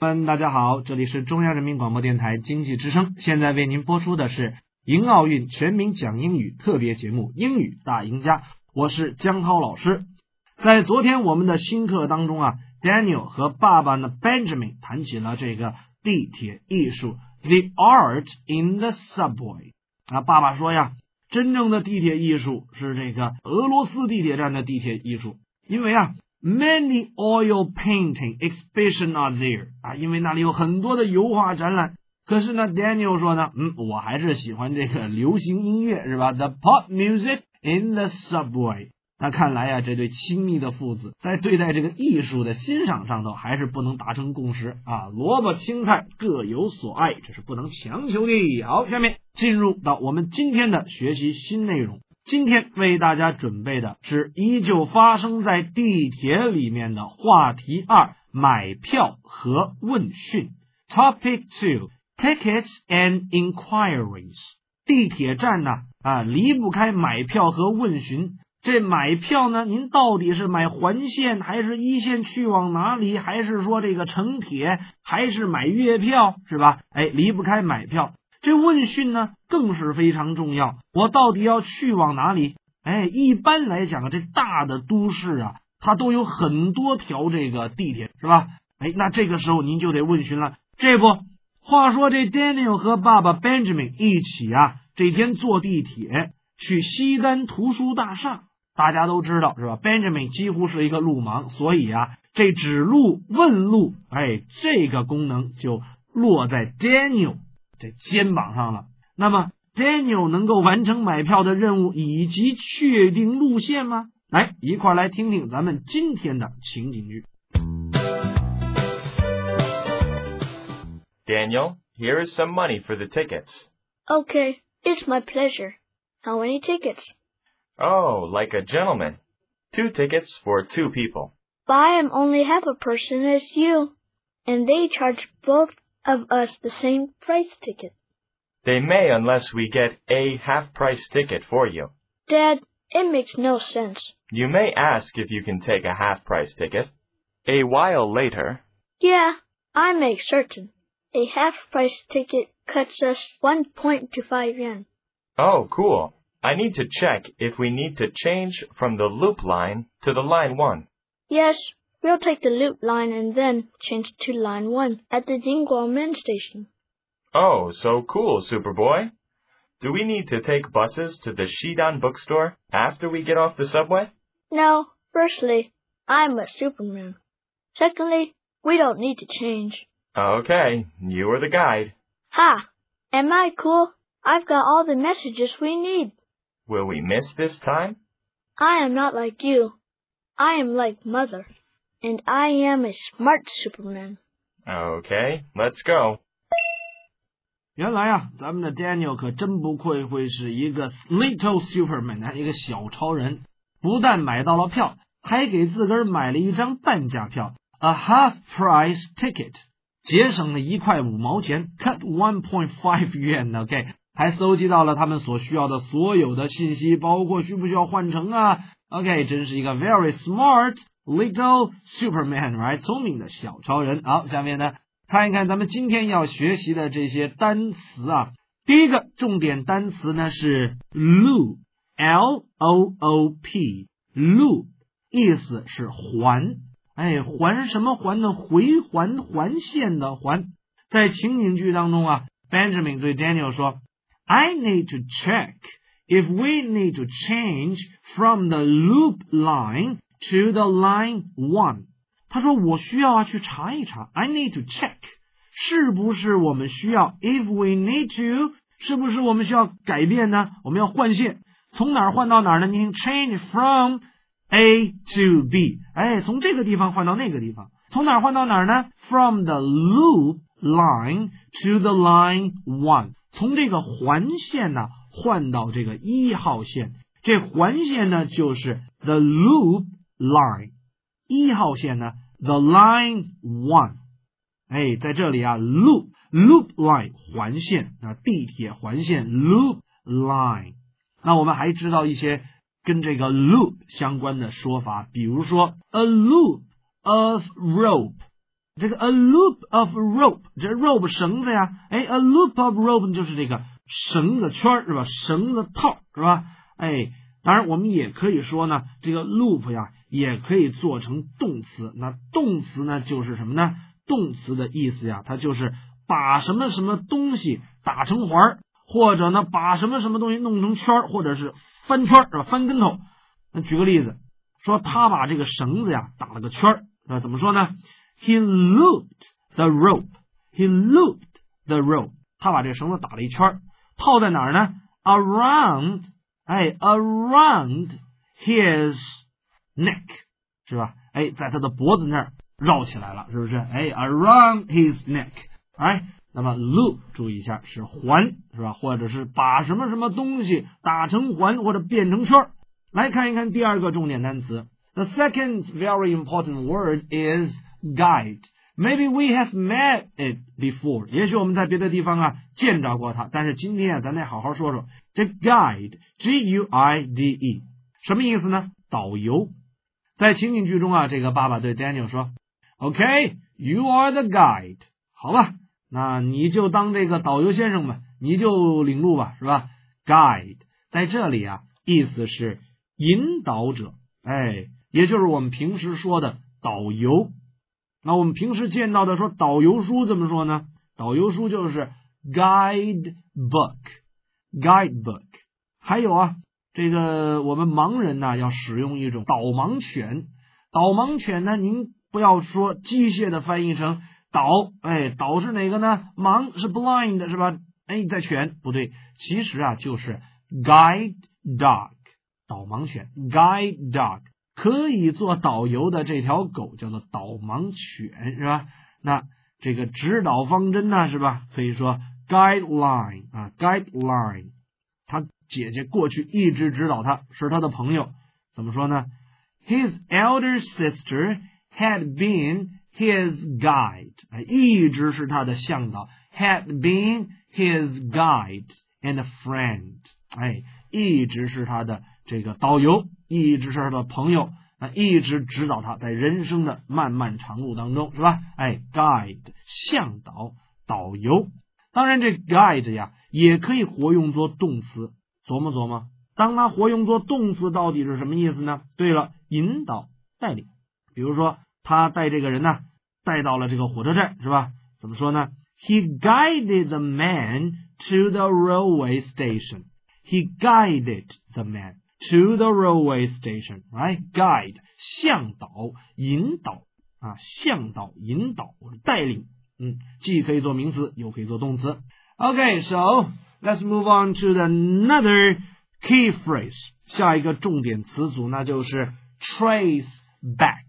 大家好，这里是中央人民广播电台经济之声，现在为您播出的是迎奥运全民讲英语特别节目《英语大赢家》，我是江涛老师。在昨天我们的新课当中啊 ，Daniel 和爸爸呢 Benjamin 谈起了这个地铁艺术 The Art in the Subway。爸爸说呀，真正的地铁艺术是这个俄罗斯地铁站的地铁艺术，因为Many oil painting exhibition are there 因为那里有很多的油画展览。可是呢 Daniel 说呢，我还是喜欢这个流行音乐，是吧？ The pop music in the subway。 那看来这对亲密的父子在对待这个艺术的欣赏上头还是不能达成共识萝卜青菜各有所爱，这是不能强求的。好，下面进入到我们今天的学习新内容。今天为大家准备的是依旧发生在地铁里面的话题2，买票和问讯。 Topic 2 Tickets and Inquiries。 地铁站离不开买票和问询。这买票呢，您到底是买环线还是一线去往哪里，还是说这个城铁，还是买月票，是吧？离不开买票。这问讯呢更是非常重要，我到底要去往哪里？一般来讲这大的都市它都有很多条这个地铁，是吧？那这个时候您就得问询了。这不，话说这 Daniel 和爸爸 Benjamin 一起这天坐地铁去西单图书大厦。大家都知道是吧？ Benjamin 几乎是一个路盲，所以这指路问路这个功能就落在 Daniel这肩膀上了。那么 Daniel 能够完成买票的任务以及确定路线吗？来，一块来听听咱们今天的情景剧。 Daniel, here is some money for the tickets. Okay, it's my pleasure. How many tickets? Oh, like a gentleman. 2 tickets for 2 people. But I am only half a person as you, and they charge both of us the same price ticket. They may unless we get a half-price ticket for you. Dad, it makes no sense. You may ask if you can take a half-price ticket. A while later... Yeah, I make certain. A half-price ticket cuts us 1.25 yen. Oh, cool. I need to check if we need to change from the loop line to the line 1. Yes, we'll take the loop line and then change to line 1 at the Dingguomen station. Oh, so cool, Superboy. Do we need to take buses to the Shidan bookstore after we get off the subway? No, firstly, I'm a Superman. Secondly, we don't need to change. Okay, you are the guide. Ha! Am I cool? I've got all the messages we need. Will we miss this time? I am not like you. I am like Mother, and I am a smart Superman. Okay, let's go. 原来咱们的 Daniel 可真不愧会是一个 little Superman， 一个小超人。不但买到了票，还给自个儿买了一张半价票 ，a half price ticket， 节省了1块5毛钱 ，cut 1.5 元 ，OK。还搜集到了他们所需要的所有的信息，包括需不需要换乘OK， 真是一个 very smart little Superman， right？ 聪明的小超人。好，下面呢，看一看咱们今天要学习的这些单词第一个重点单词呢是 loop， L-O-O-P， loop 意思是环。环什么环呢？回环、环线的环。在情景剧当中Benjamin 对 Daniel 说I need to check if we need to change from the loop line to the line 1. 他说我需要去查一查 I need to check 是不是我们需要 if we need to 是不是我们需要改变呢？我们要换线，从哪儿换到哪儿呢？你听 change from A to B， 从这个地方换到那个地方，从哪儿换到哪儿呢？ From the loop line to the line 1，从这个环线换到这个1号线，这环线呢就是 the loop line， 1号线呢 the line 1。在这里loop line 环线地铁环线 loop line。那我们还知道一些跟这个 loop 相关的说法，比如说 a loop of rope， 这个 a loop of rope， 这 rope 绳子呀，a loop of rope 就是这个绳子圈是吧？绳子套是吧？当然我们也可以说呢，这个 loop 呀也可以做成动词。那动词呢就是什么呢？动词的意思呀，它就是把什么什么东西打成环，或者呢把什么什么东西弄成圈，或者是翻圈是吧？翻跟头。那举个例子，说他把这个绳子呀打了个圈，怎么说呢？ He looped the rope. He looped the rope. 他把这个绳子打了一圈，套在哪儿呢？ Around his neck 是吧？在他的脖子那儿绕起来了，是不是？Around his neck。那么 loop 注意一下是环是吧？或者是把什么什么东西打成环或者变成圈。来看一看第二个重点单词。The second very important word is guide. Maybe we have met it before. 也许我们在别的地方见着过它，但是今天咱得好好说说这 guide G-U-I-D-E 什么意思呢？导游。在情景剧中这个爸爸对 Daniel 说 Okay, you are the guide. 好吧，那你就当这个导游先生吧，你就领路吧，是吧？ Guide 在这里意思是引导者，也就是我们平时说的导游。那我们平时见到的说导游书怎么说呢？导游书就是 guide book。 还有这个我们盲人要使用一种导盲犬。导盲犬呢，您不要说机械的翻译成导，导是哪个呢？盲是 blind 是吧？在犬不对，其实就是 guide dog， 导盲犬 guide dog。可以做导游的这条狗叫做导盲犬，是吧？那这个指导方针呢，是吧？可以说 guideline guideline。他姐姐过去一直指导他，是他的朋友，怎么说呢？ His elder sister had been his guide， 一直是他的向导， had been his guide and a friend， 一直是他的这个导游，一直是他的朋友，一直指导他在人生的漫漫长路当中，是吧？guide 向导导游。当然这 guide 也可以活用作动词，琢磨琢磨，当它活用作动词到底是什么意思呢？对了，引导带领。比如说他带这个人带到了这个火车站，是吧？怎么说呢？ He guided the man to the railway station. He guided the man to the railway station, right? Guide 向导引导向导引导带领，既可以做名词又可以做动词。 Okay, so let's move on to another key phrase。 下一个重点词组那就是 trace back。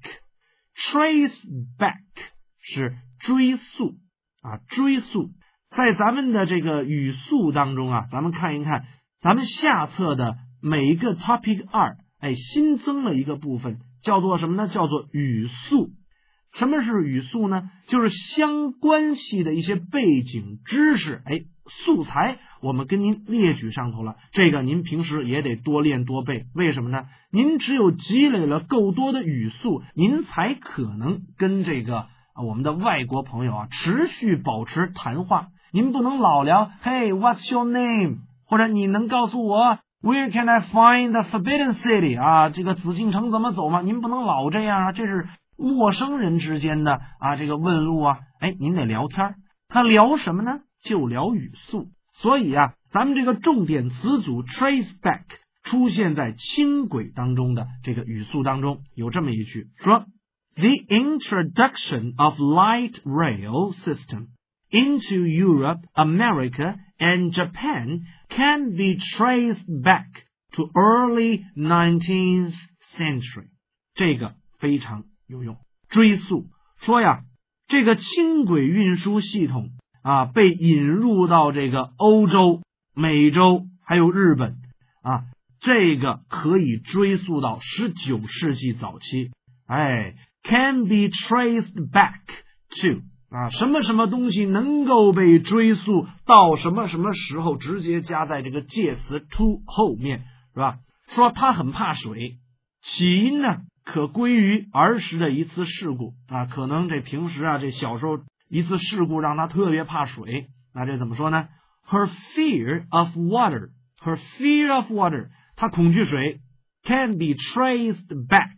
Trace back 是追溯追溯。在咱们的这个语速当中咱们看一看咱们下册的每一个 topic 2新增了一个部分，叫做什么呢？叫做语速。什么是语速呢？就是相关系的一些背景知识素材我们跟您列举上头了，这个您平时也得多练多背。为什么呢？您只有积累了够多的语速，您才可能跟这个我们的外国朋友持续保持谈话。您不能老聊 Hey, what's your name？ 或者你能告诉我 Where can I find the forbidden city？ 这个紫禁城怎么走吗？您不能老这样这是陌生人之间的这个问路您得聊天。那聊什么呢？就聊语速。所以咱们这个重点词组 trace back 出现在轻轨当中的这个语速当中，有这么一句说 The introduction of light rail system into Europe, America, and Japan can be traced back to early 19th century。 这个非常有用。追溯说这个轻轨运输系统被引入到这个欧洲、美洲还有日本这个可以追溯到19世纪早期。can be traced back to什么什么东西能够被追溯到什么什么时候，直接加在这个介词 to 后面，是吧？说他很怕水，起因呢可归于儿时的一次事故啊，可能这平时啊，这小时候一次事故让他特别怕水。那这怎么说呢？ Her fear of water, her fear of water， 她恐惧水 can be traced back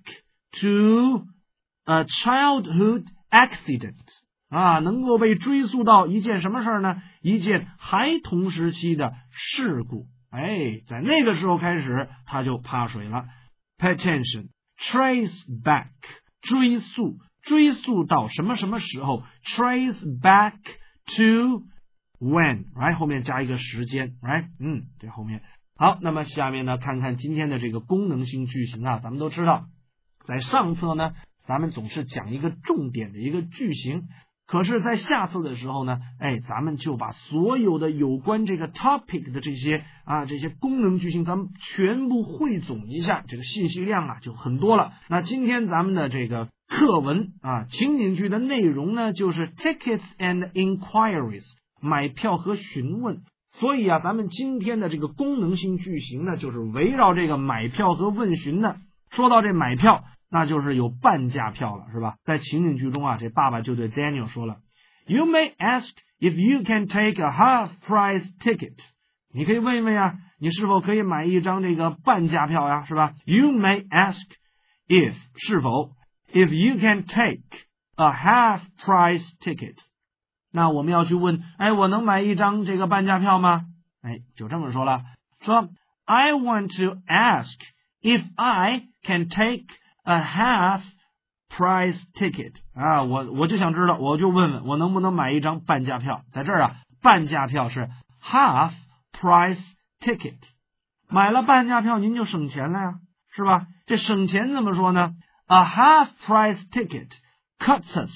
to a childhood accident， 啊，能够被追溯到一件什么事呢？一件孩童时期的事故。哎，在那个时候开始，他就怕水了。Pay attention, trace back， 追溯到什么什么时候 ？Trace back to when， right， 后面加一个时间 ，right， 这后面。好，那么下面呢，看看今天的这个功能性句型啊，咱们都知道，在上册呢，咱们总是讲一个重点的一个句型。可是，在下次的时候呢，咱们就把所有的有关这个 topic 的这些功能句型，咱们全部汇总一下，这个信息量啊就很多了。那今天咱们的这个课文啊，情景句的内容呢，就是 tickets and inquiries， 买票和询问。所以啊，咱们今天的这个功能性句型呢，就是围绕这个买票和问询的。说到这买票，那就是有半价票了，是吧？在情景剧中啊，这爸爸就对 Daniel 说了 You may ask if you can take a half-price ticket。 你可以问一问呀，你是否可以买一张这个半价票呀，是吧？ You may ask if 是否 if you can take a half-price ticket。 那我们要去问，我能买一张这个半价票吗？就这么说了，说 I want to ask if I can take a half-price ticket， 啊，我就想知道，我就问问我能不能买一张半价票。在这儿啊，半价票是 half-price ticket， 买了半价票您就省钱了呀，是吧？这省钱怎么说呢？ A half-price ticket cuts us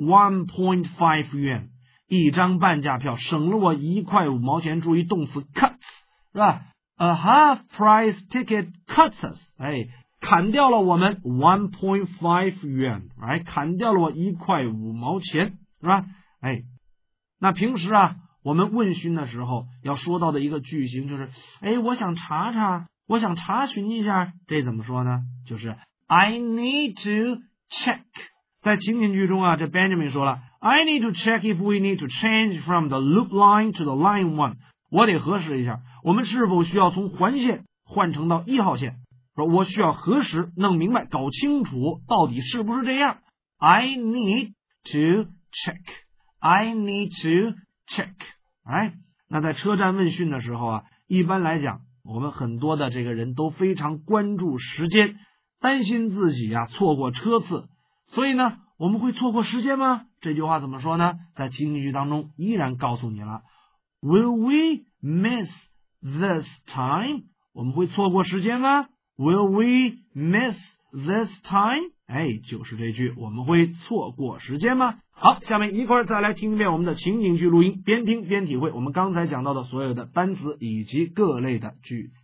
1.5 元，一张半价票省了我1块5毛钱。注意动词 cuts， 是吧？ A half-price ticket cuts us， 砍掉了我们 1.5 元，砍掉了我1块5毛钱，是吧？那平时啊，我们问询的时候要说到的一个句型就是，我想查询一下，这怎么说呢？就是 I need to check。在情景句中啊，这 Benjamin 说了 I need to check if we need to change from the loop line to the line 1。 我得核实一下，我们是否需要从环线换成到1号线。说我需要核实，弄明白，搞清楚到底是不是这样。 I need to check， I need to check。 那在车站问讯的时候啊，一般来讲，我们很多的这个人都非常关注时间，担心自己啊错过车次。所以呢，我们会错过时间吗？这句话怎么说呢？在情景句当中依然告诉你了 Will we miss this time？ 我们会错过时间吗？ Will we miss this time？ 就是这句，我们会错过时间吗？好，下面一块再来听一遍我们的情景句录音，边听边体会我们刚才讲到的所有的单词以及各类的句子。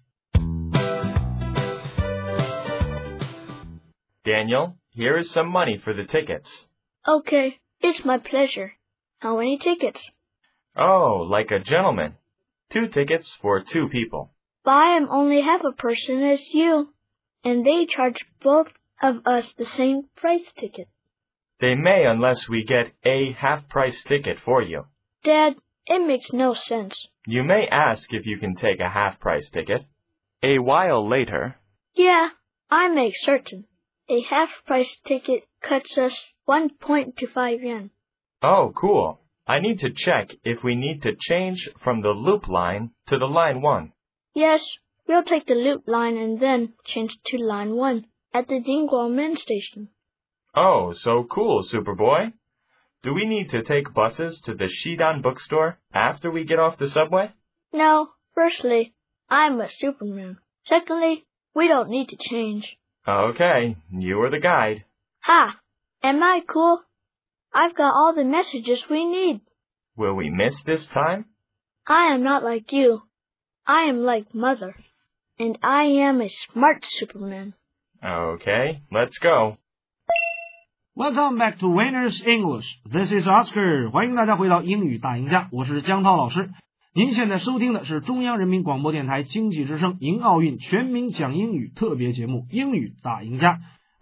Daniel, here is some money for the tickets. Okay, it's my pleasure. How many tickets? Oh, like a gentleman. 2 tickets for 2 people. But I am only half a person as you, and they charge both of us the same price ticket. They may unless we get a half-price ticket for you. Dad, it makes no sense. You may ask if you can take a half-price ticket. A while later... Yeah, I make certain. A half-price ticket cuts us 1.25 yen. Oh, cool. I need to check if we need to change from the loop line to the line 1. Yes, we'll take the loop line and then change to line 1 at the Dingguomen station. Oh, so cool, Superboy. Do we need to take buses to the Shidan bookstore after we get off the subway? No, firstly, I'm a Superman. Secondly, we don't need to change. Okay, you are the guide. Ha! Am I cool? I've got all the messages we need. Will we miss this time? I am not like you. I am like Mother. And I am a smart Superman. Okay, let's go. Welcome back to Winner's English. This is Oscar. 欢迎大家回到英语大赢家，我是江涛老师。您现在收听的是中央人民广播电台经济之声迎奥运全民讲英语特别节目《英语大赢家》。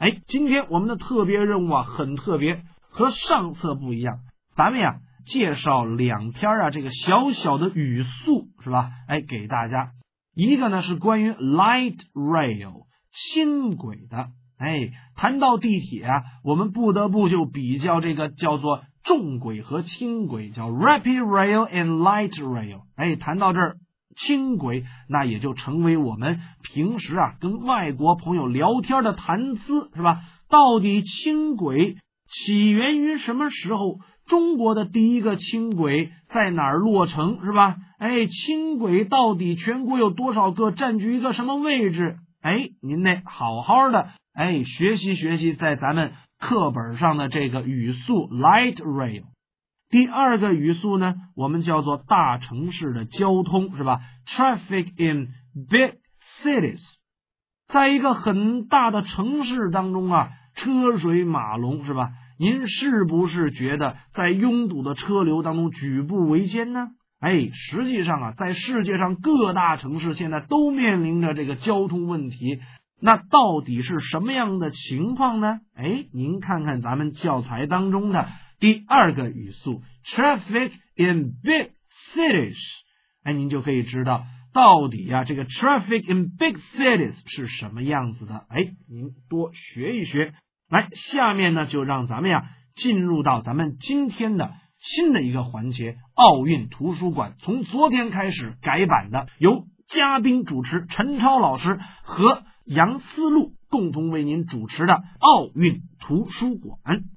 今天我们的特别任务很特别，和上次不一样，咱们介绍2篇这个小小的语速，是吧？给大家，一个呢是关于 light rail 轻轨的。谈到地铁我们不得不就比较这个叫做重轨和轻轨，叫 rapid rail and light rail。谈到这儿，轻轨那也就成为我们平时跟外国朋友聊天的谈资，是吧？到底轻轨起源于什么时候？中国的第一个轻轨在哪儿落成，是吧？轻轨到底全国有多少个，占据一个什么位置？您得好好的学习学习在咱们课本上的这个语速 light rail。 第二个语速呢，我们叫做大城市的交通，是吧？ traffic in big cities。 在一个很大的城市当中车水马龙，是吧？您是不是觉得在拥堵的车流当中举步维艰呢？实际上在世界上各大城市现在都面临着这个交通问题，那到底是什么样的情况呢？您看看咱们教材当中的第二个语速 traffic in big cities， 您就可以知道到底这个 traffic in big cities 是什么样子的。您多学一学。来，下面呢就让咱们进入到咱们今天的新的一个环节，奥运图书馆，从昨天开始改版的，由嘉宾主持陈超老师和杨思路共同为您主持的奥运图书馆。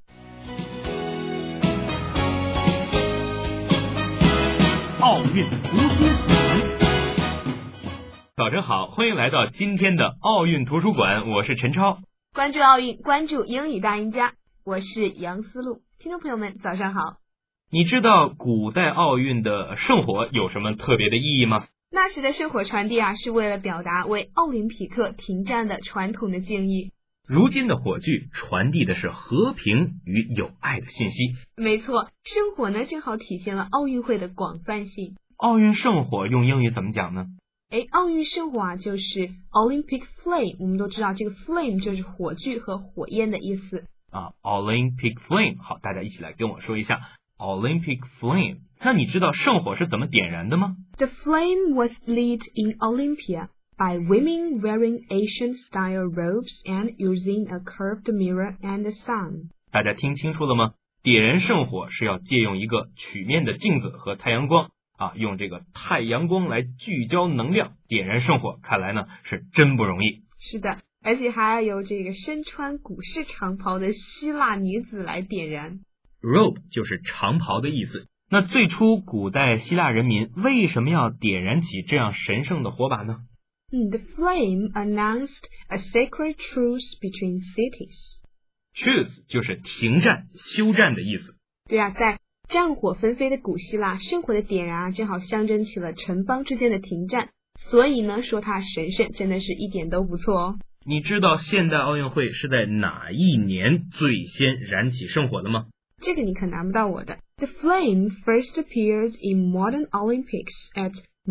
奥运图书馆， 早晨好，欢迎来到今天的奥运图书馆，我是陈超。 关注奥运，关注英语大赢家，我是杨思路。听众朋友们早上好。 你知道古代奥运的圣火有什么特别的意义吗？ 那时的圣火传递是为了表达为奥林匹克停战的传统的敬意。 如今的火炬传递的是和平与友爱的信息。 没错，圣火呢正好体现了奥运会的广泛性。 奥运圣火用英语怎么讲呢？ 奥运圣火就是 Olympic Flame， 我们都知道这个 flame 就是火炬和火焰的意思。 Olympic Flame， 好，大家一起来跟我说一下 Olympic Flame。 那你知道圣火是怎么点燃的吗？ The flame was lit in Olympia by women wearing Asian-style robes and using a curved mirror and the sun。 大家听清楚了吗？点燃圣火是要借用一个曲面的镜子和太阳光用这个太阳光来聚焦能量点燃圣火，看来呢是真不容易。 是的，而且还要由这个身穿古式长袍的希腊女子来点燃。 Robe 就是长袍的意思。那最初古代希腊人民为什么要点燃起这样神圣的火把呢？ The flame announced a sacred truce between cities。 Truce 就是停战休战的意思。 对在战火纷飞的古希腊，圣火的点燃正好象征起了城邦之间的停战，所以呢说它神圣真的是一点都不错哦。 你知道现代奥运会是在哪一年最先燃起圣火的吗？ 这个你可难不到我的。 The flame first appeared in modern Olympics at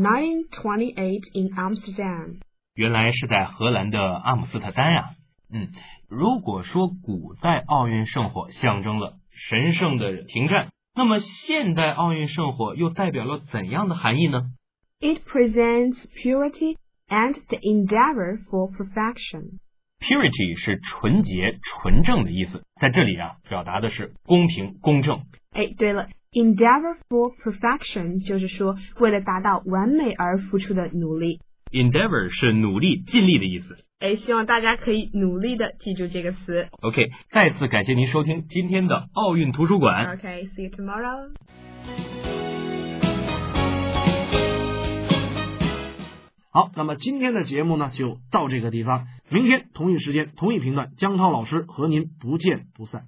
1928 in Amsterdam。 原来是在荷兰的阿姆斯特丹如果说古代奥运圣火象征了神圣的停战，那么现代奥运圣火又代表了怎样的含义呢？ It presents purity and the endeavor for perfection。 Purity 是纯洁纯正的意思，在这里表达的是公平公正。 对了， endeavor for perfection 就是说为了达到完美而付出的努力。 Endeavor 是努力尽力的意思。 希望大家可以努力的记住这个词。 OK， 再次感谢您收听今天的奥运图书馆。 OK, see you tomorrow。 好，那么今天的节目呢就到这个地方，明天同一时间同一频段，江涛老师和您不见不散。